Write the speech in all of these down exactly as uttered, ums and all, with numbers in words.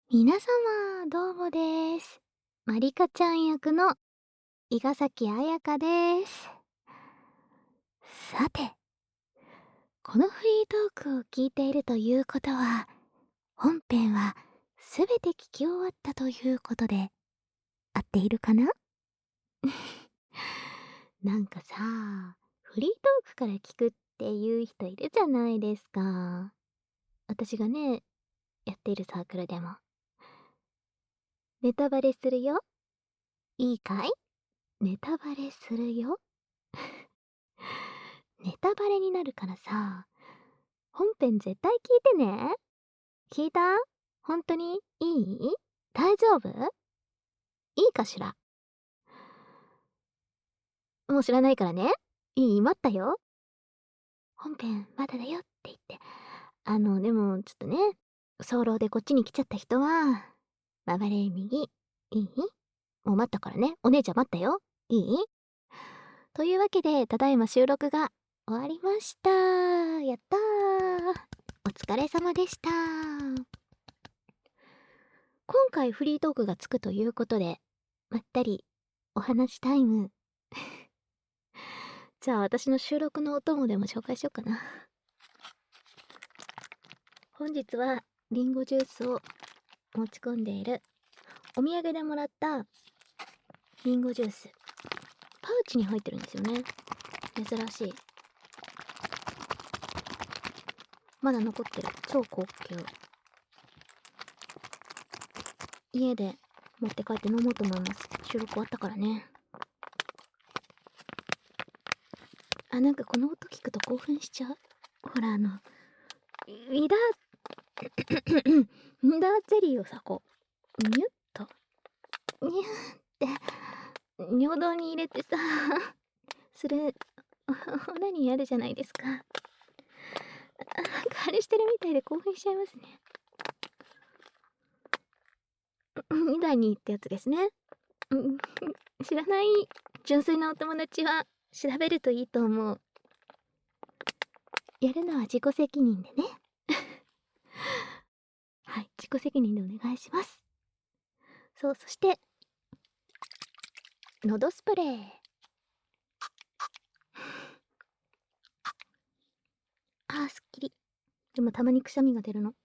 皆様、どうもです。まりかちゃん役の伊賀崎彩香です。さて、このフリートークを聞いているということは、本編はすべて聞き終わったということで、合っているかな？なんかさ、フリートークから聞くっていう人いるじゃないですか。私がね、やっているサークルでも。ネタバレするよ。いいかい？ネタバレするよ。ネタバレになるからさ、本編絶対聞いてね。聞いた？本当にいい？大丈夫？いいかしら？もう知らないからね。いい？待ったよ。本編まだだよって言って。あの、でもちょっとね、早漏でこっちに来ちゃった人は、回れ右。いい？もう待ったからね。お姉ちゃん待ったよ。いい？というわけで、ただいま収録が終わりました。やったー。お疲れ様でした。今回フリートークがつくということで、まったりお話タイム。じゃあ私の収録のお供でも紹介しようかな。本日はリンゴジュースを持ち込んでいるお土産でもらったリンゴジュース。パウチに入ってるんですよね。珍しい。まだ残ってる。超高級。家で持って帰って飲もうと思います。収録終わったからね。あ、なんかこの音聞くと興奮しちゃう。ほらあの、ウィダー、ウィダーゼリーをさ、こう、ニュッと、ニューって、尿道に入れてさ、する、何やるじゃないですか。なんかあれしてるみたいで興奮しちゃいますね。みたいにってやつですね。知らない純粋なお友達は調べるといいと思う。やるのは自己責任でね。はい、自己責任でお願いします。そう、そして、喉スプレー。あー、すっきり。でもたまにくしゃみが出るの。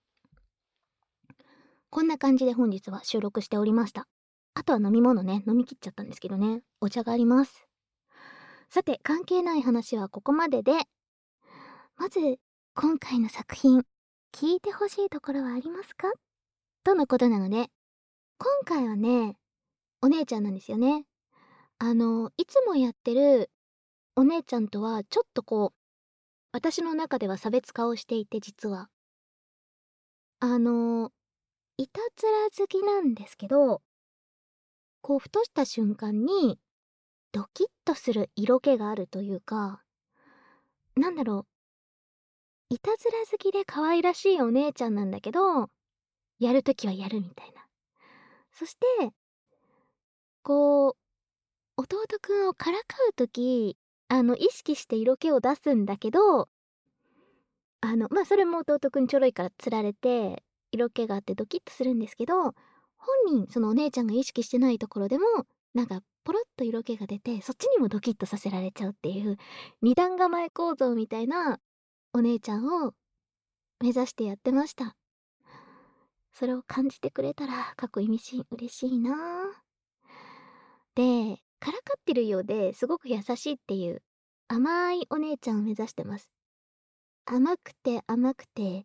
こんな感じで本日は収録しておりました。あとは飲み物ね、飲み切っちゃったんですけどね。お茶があります。さて、関係ない話はここまでで、まず、今回の作品、聞いてほしいところはありますか？とのことなので、今回はね、お姉ちゃんなんですよね。あの、いつもやってるお姉ちゃんとはちょっとこう、私の中では差別化をしていて、実は。あの、いたずら好きなんですけど、こう、ふとした瞬間に、ドキッとする色気があるというか、なんだろう、いたずら好きで可愛らしいお姉ちゃんなんだけど、やるときはやるみたいな。そして、こう、弟くんをからかうとき、あの、意識して色気を出すんだけど、あの、ま、それも弟くんちょろいから釣られて、色気があってドキッとするんですけど、本人、そのお姉ちゃんが意識してないところでも、なんかポロッと色気が出て、そっちにもドキッとさせられちゃうっていう、二段構え構造みたいなお姉ちゃんを目指してやってました。それを感じてくれたら、かっこいみしい嬉しいな。で、からかってるようですごく優しいっていう、甘いお姉ちゃんを目指してます。甘くて甘くて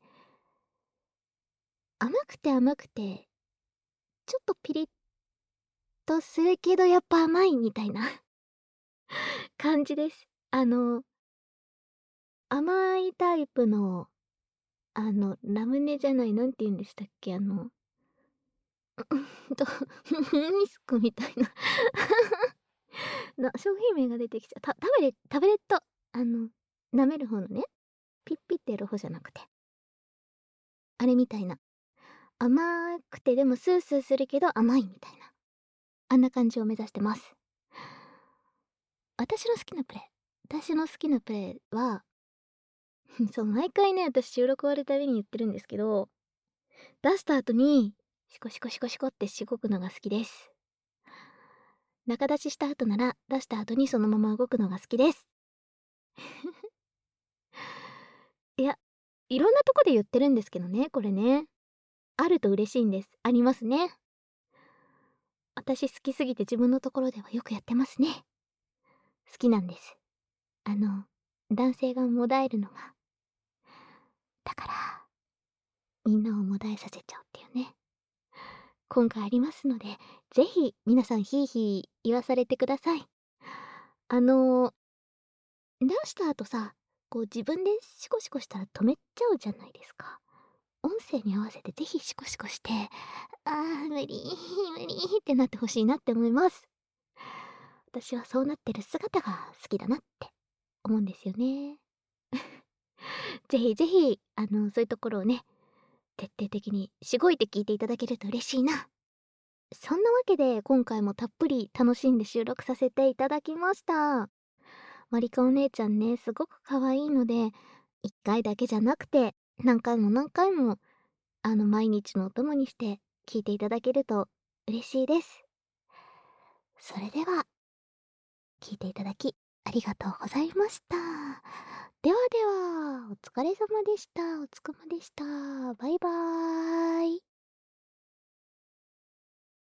甘くて甘くて、ちょっとピリッとするけどやっぱ甘いみたいな感じです。あの、甘いタイプの、あの、ラムネじゃない、なんて言うんでしたっけ、あの、うんと、ミスクみたいなな、商品名が出てきちゃう。たタブレタブレット。あの、舐める方のね、ピッピってやる方じゃなくて。あれみたいな。甘くてでもスースーするけど甘いみたいな。あんな感じを目指してます。私の好きなプレイ私の好きなプレイは、そう、毎回ね、私収録終わるたびに言ってるんですけど、出した後に、 シコシコシコシコってしごくのが好きです。中出しした後なら、出した後にそのまま動くのが好きです。いや、いろんなとこで言ってるんですけどね、これね。あると嬉しいんです。ありますね。私好きすぎて自分のところではよくやってますね。好きなんです。あの、男性がもだえるのが。だから、みんなをもだえさせちゃうっていうね。今回ありますので、ぜひ皆さんヒーヒー言わされてください。あの、出した後さ、こう自分でシコシコしたら止めちゃうじゃないですか。音声に合わせてぜひシコシコして、あー、無理、無理ってなってほしいなって思います。私はそうなってる姿が好きだなって思うんですよね。ぜひぜひ、あの、そういうところをね、徹底的にしごいて聞いていただけると嬉しいな。そんなわけで今回もたっぷり楽しんで収録させていただきました。まりかお姉ちゃんね、すごく可愛いので、いっかいだけじゃなくて、何回も何回も、あの、毎日のお供にして聞いていただけると嬉しいです。それでは、聞いていただきありがとうございました。ではでは、お疲れ様でした。お疲れ様でした。バイバーイ。